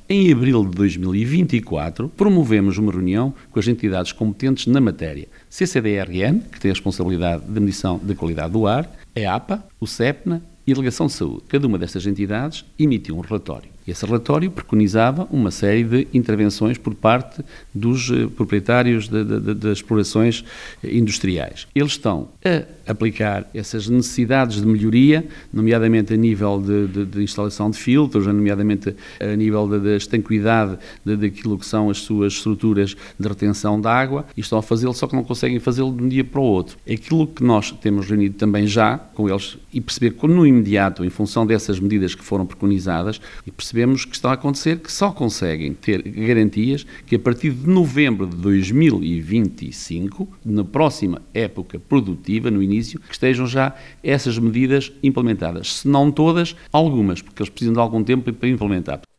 em abril de 2024, promovemos uma reunião com as entidades competentes na matéria. CCDRN, que tem a responsabilidade de medição da qualidade do ar, a APA, o CEPNA e a Delegação de Saúde. Cada uma destas entidades emitiu um relatório. Esse relatório preconizava uma série de intervenções por parte dos proprietários das explorações industriais. Eles estão a aplicar essas necessidades de melhoria, nomeadamente a nível de instalação de filtros, nomeadamente a nível da estanquidade daquilo que são as suas estruturas de retenção de água, e estão a fazê-lo, só que não conseguem fazê-lo de um dia para o outro. Aquilo que nós temos reunido também já com eles e perceber que no imediato, em função dessas medidas que foram preconizadas, e percebemos que está a acontecer que só conseguem ter garantias que a partir de novembro de 2025, na próxima época produtiva, no início, que estejam já essas medidas implementadas. Se não todas, algumas, porque eles precisam de algum tempo para implementar.